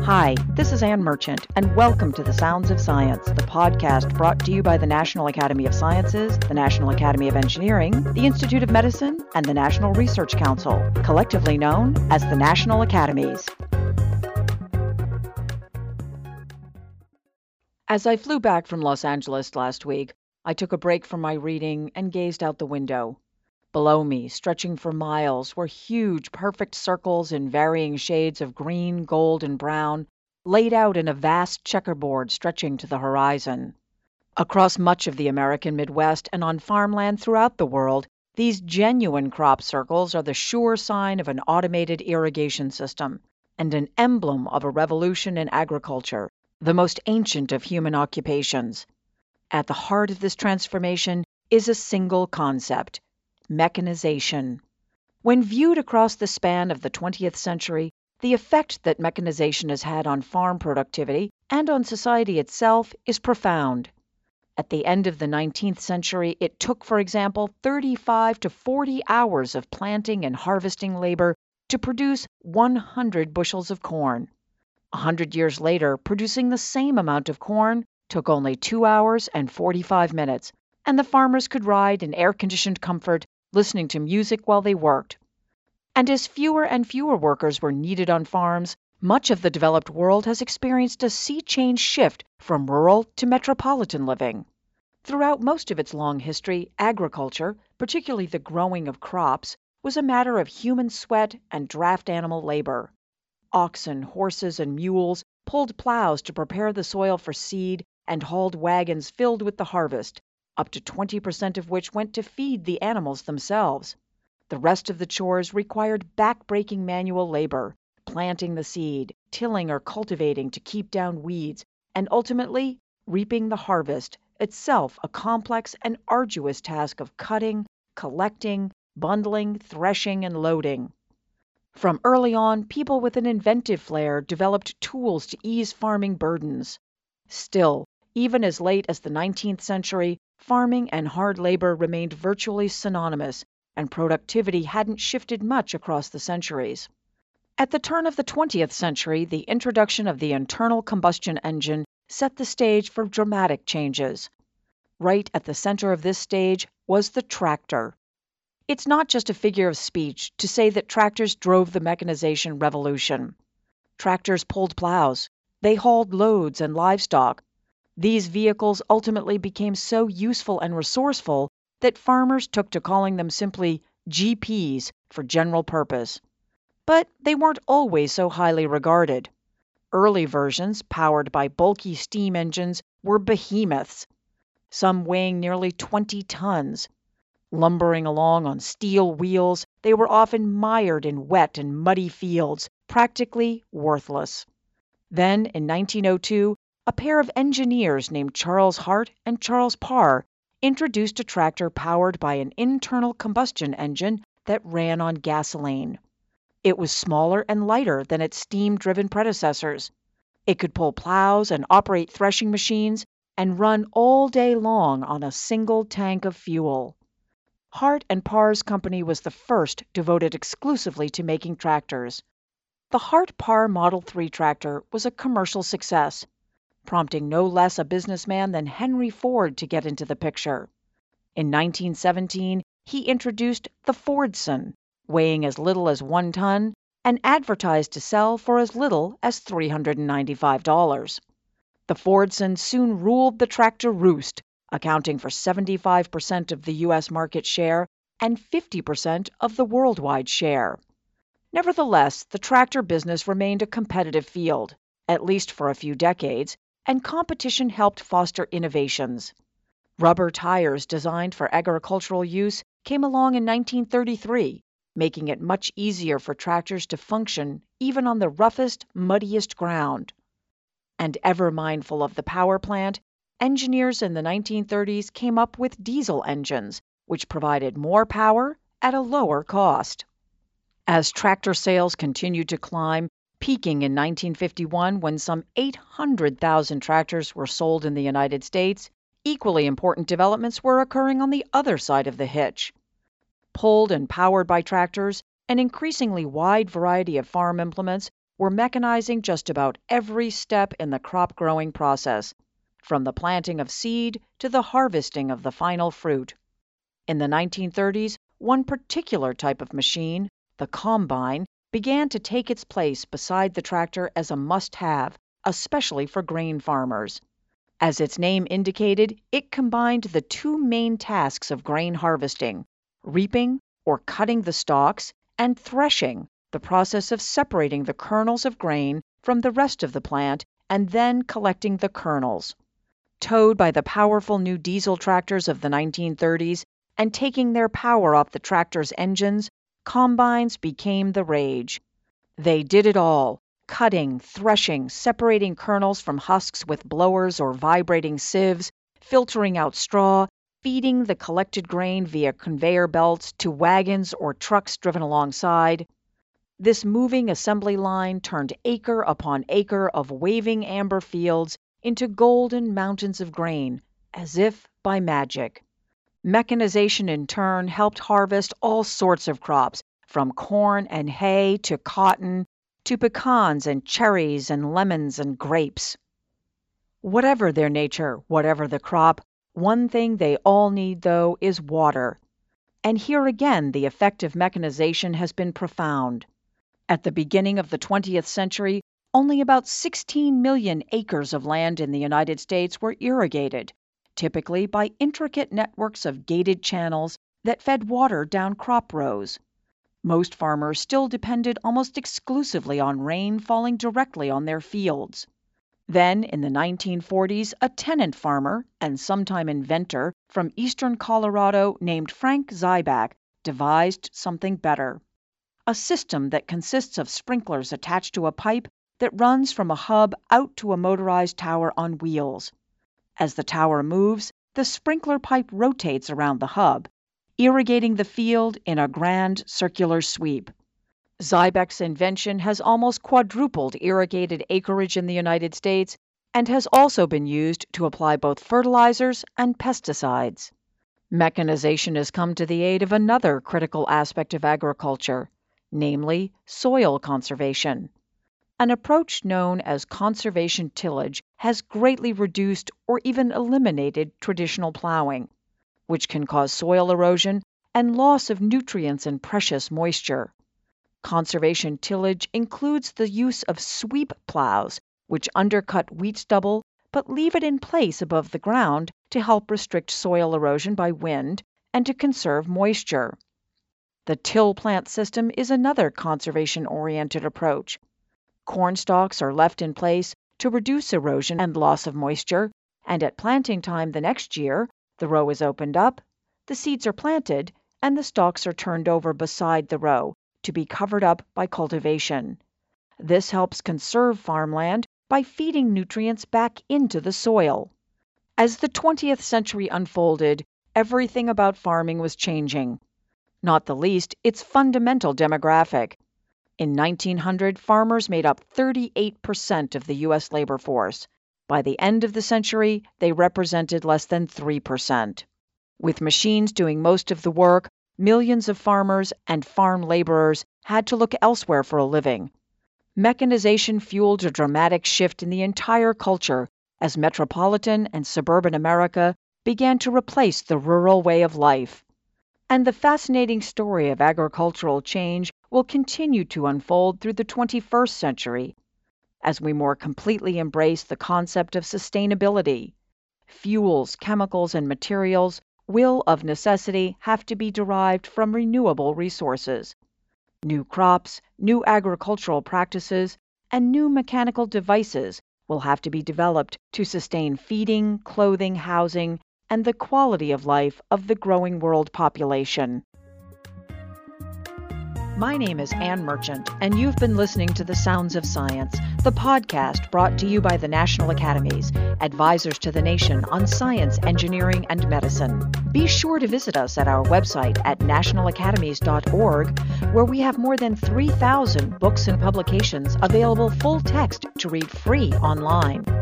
Hi, this is Ann Merchant, and welcome to The Sounds of Science, the podcast brought to you by the National Academy of Sciences, the National Academy of Engineering, the Institute of Medicine, and the National Research Council, collectively known as the National Academies. As I flew back from Los Angeles last week, I took a break from my reading and gazed out the window. Below me, stretching for miles, were huge, perfect circles in varying shades of green, gold, and brown, laid out in a vast checkerboard stretching to the horizon. Across much of the American Midwest and on farmland throughout the world, these genuine crop circles are the sure sign of an automated irrigation system and an emblem of a revolution in agriculture, the most ancient of human occupations. At the heart of this transformation is a single concept: mechanization. When viewed across the span of the 20th century, the effect that mechanization has had on farm productivity and on society itself is profound. At the end of the 19th century, it took, for example, 35 to 40 hours of planting and harvesting labor to produce 100 bushels of corn. 100 years later, producing the same amount of corn took only 2 hours and 45 minutes, and the farmers could ride in air-conditioned comfort, listening to music while they worked. And as fewer and fewer workers were needed on farms, much of the developed world has experienced a sea change shift from rural to metropolitan living. Throughout most of its long history, agriculture, particularly the growing of crops, was a matter of human sweat and draft animal labor. Oxen, horses, and mules pulled plows to prepare the soil for seed and hauled wagons filled with the harvest, up to 20% of which went to feed the animals themselves. The rest of the chores required back-breaking manual labor, planting the seed, tilling or cultivating to keep down weeds, and ultimately reaping the harvest, itself a complex and arduous task of cutting, collecting, bundling, threshing, and loading. From early on, people with an inventive flair developed tools to ease farming burdens. Still, even as late as the 19th century, farming and hard labor remained virtually synonymous, and productivity hadn't shifted much across the centuries. At the turn of the 20th century, the introduction of the internal combustion engine set the stage for dramatic changes. Right at the center of this stage was the tractor. It's not just a figure of speech to say that tractors drove the mechanization revolution. Tractors pulled plows. They hauled loads and livestock. These vehicles ultimately became so useful and resourceful that farmers took to calling them simply GPs for general purpose. But they weren't always so highly regarded. Early versions, powered by bulky steam engines, were behemoths, some weighing nearly 20 tons. Lumbering along on steel wheels, they were often mired in wet and muddy fields, practically worthless. Then, in 1902, a pair of engineers named Charles Hart and Charles Parr introduced a tractor powered by an internal combustion engine that ran on gasoline. It was smaller and lighter than its steam-driven predecessors. It could pull plows and operate threshing machines and run all day long on a single tank of fuel. Hart and Parr's company was the first devoted exclusively to making tractors. The Hart-Parr Model 3 tractor was a commercial success, prompting no less a businessman than Henry Ford to get into the picture. In 1917, he introduced the Fordson, weighing as little as 1 ton, and advertised to sell for as little as $395. The Fordson soon ruled the tractor roost, accounting for 75% of the U.S. market share and 50% of the worldwide share. Nevertheless, the tractor business remained a competitive field, at least for a few decades, and competition helped foster innovations. Rubber tires designed for agricultural use came along in 1933, making it much easier for tractors to function even on the roughest, muddiest ground. And ever mindful of the power plant, engineers in the 1930s came up with diesel engines, which provided more power at a lower cost. As tractor sales continued to climb, peaking in 1951 when some 800,000 tractors were sold in the United States, equally important developments were occurring on the other side of the hitch. Pulled and powered by tractors, an increasingly wide variety of farm implements were mechanizing just about every step in the crop growing process, from the planting of seed to the harvesting of the final fruit. In the 1930s, one particular type of machine, the combine, began to take its place beside the tractor as a must-have, especially for grain farmers. As its name indicated, it combined the two main tasks of grain harvesting: reaping, or cutting the stalks, and threshing, the process of separating the kernels of grain from the rest of the plant and then collecting the kernels. Towed by the powerful new diesel tractors of the 1930s and taking their power off the tractor's engines, combines became the rage. They did it all: cutting, threshing, separating kernels from husks with blowers or vibrating sieves, filtering out straw, feeding the collected grain via conveyor belts to wagons or trucks driven alongside. This moving assembly line turned acre upon acre of waving amber fields into golden mountains of grain, as if by magic. Mechanization in turn helped harvest all sorts of crops, from corn and hay to cotton, to pecans and cherries and lemons and grapes. Whatever their nature, whatever the crop, one thing they all need, though, is water. And here again the effect of mechanization has been profound. At the beginning of the 20th century, only about 16 million acres of land in the United States were irrigated, typically by intricate networks of gated channels that fed water down crop rows. Most farmers still depended almost exclusively on rain falling directly on their fields. Then, in the 1940s, a tenant farmer and sometime inventor from eastern Colorado named Frank Zyback devised something better: a system that consists of sprinklers attached to a pipe that runs from a hub out to a motorized tower on wheels. As the tower moves, the sprinkler pipe rotates around the hub, irrigating the field in a grand circular sweep. Zyback's invention has almost quadrupled irrigated acreage in the United States and has also been used to apply both fertilizers and pesticides. Mechanization has come to the aid of another critical aspect of agriculture, namely soil conservation. An approach known as conservation tillage has greatly reduced or even eliminated traditional plowing, which can cause soil erosion and loss of nutrients and precious moisture. Conservation tillage includes the use of sweep plows, which undercut wheat stubble but leave it in place above the ground to help restrict soil erosion by wind and to conserve moisture. The till plant system is another conservation-oriented approach. Corn stalks are left in place to reduce erosion and loss of moisture, and at planting time the next year, the row is opened up, the seeds are planted, and the stalks are turned over beside the row to be covered up by cultivation. This helps conserve farmland by feeding nutrients back into the soil. As the 20th century unfolded, everything about farming was changing, not the least its fundamental demographic. In 1900, farmers made up 38% of the U.S. labor force. By the end of the century, they represented less than 3%. With machines doing most of the work, millions of farmers and farm laborers had to look elsewhere for a living. Mechanization fueled a dramatic shift in the entire culture as metropolitan and suburban America began to replace the rural way of life. And the fascinating story of agricultural change will continue to unfold through the 21st century as we more completely embrace the concept of sustainability. Fuels, chemicals, and materials will, of necessity, have to be derived from renewable resources. New crops, new agricultural practices, and new mechanical devices will have to be developed to sustain feeding, clothing, housing, and the quality of life of the growing world population. My name is Ann Merchant, and you've been listening to The Sounds of Science, the podcast brought to you by the National Academies, advisors to the nation on science, engineering, and medicine. Be sure to visit us at our website at nationalacademies.org, where we have more than 3,000 books and publications available full text to read free online.